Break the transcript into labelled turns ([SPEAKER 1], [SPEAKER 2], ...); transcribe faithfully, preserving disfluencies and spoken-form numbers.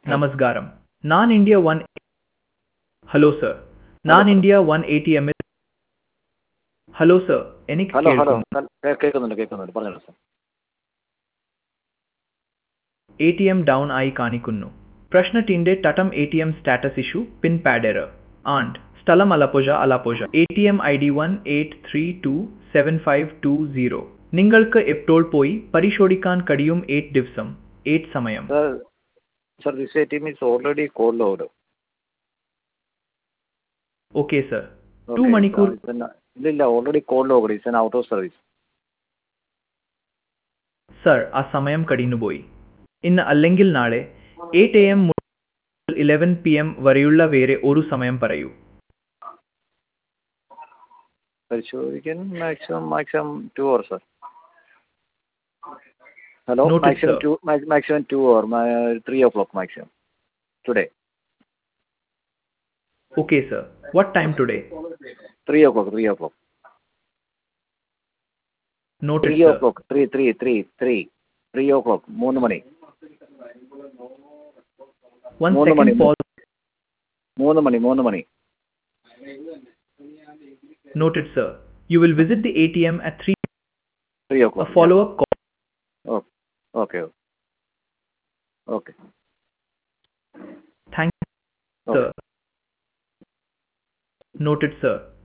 [SPEAKER 1] നമസ്കാരം. ഞാൻ India one hello sir.
[SPEAKER 2] Hello
[SPEAKER 1] ഞാൻ
[SPEAKER 2] hello
[SPEAKER 1] India one A T എമ്മിൽ ഹലോ സർ. എനിക്ക്
[SPEAKER 2] ഹലോ ഹലോ
[SPEAKER 1] കേൾക്കുന്നു.
[SPEAKER 2] കൽ- കേ- കേൾക്കുന്നുണ്ട് കേൾക്കുന്നുണ്ട് പറഞ്ഞോളൂ sir.
[SPEAKER 1] A T M down ആയി കാണിക്കുന്നു. പ്രശ്നത്തിന്റെ തട്ടം A T M status issue pin pad error and സ്ഥലം Alappuzha Alappuzha A T M I D one eight three two seven five two zero. നിങ്ങൾക്ക് എപ്പോൾ പോയി പരിശോധിക്കാൻ കഴിയും? എയ്റ്റ് ദിവസം എയ്റ്റ് സമയം.
[SPEAKER 2] Sir sir this A T M is already call load.
[SPEAKER 1] Okay sir. Two
[SPEAKER 2] okay
[SPEAKER 1] മണിക്കൂർ
[SPEAKER 2] ഇല്ല ഇല്ല already call load it's an out of service.
[SPEAKER 1] Sir ആ സമയം കടന്നുപോയി. ഇന്ന് അല്ലെങ്കിൽ നാളെ എയ്റ്റ് എ എം മുതൽ ഇലവൻ പി എം വരെയുള്ള വേറെ ഒരു സമയം പറയൂ.
[SPEAKER 2] പരിശോധിക്കാൻ maximum maximum two hour sir. Hello
[SPEAKER 1] Noted,
[SPEAKER 2] maximum
[SPEAKER 1] sir.
[SPEAKER 2] Two maximum two hour three o'clock maximum today.
[SPEAKER 1] Okay, sir. What time today?
[SPEAKER 2] Three o'clock three o'clock
[SPEAKER 1] Noted,
[SPEAKER 2] three o
[SPEAKER 1] sir.
[SPEAKER 2] Clock three three three three three o'clock മൂന്ന് മണി
[SPEAKER 1] One
[SPEAKER 2] മൂന്ന് മണി
[SPEAKER 1] second pause.
[SPEAKER 2] മൂന്ന് മണി മൂന്ന് മണി
[SPEAKER 1] Noted, sir. You will visit the A T M at three.
[SPEAKER 2] Three o
[SPEAKER 1] A
[SPEAKER 2] clock
[SPEAKER 1] follow-up call.
[SPEAKER 2] Okay okay
[SPEAKER 1] Thank you,
[SPEAKER 2] okay
[SPEAKER 1] sir. Noted, sir.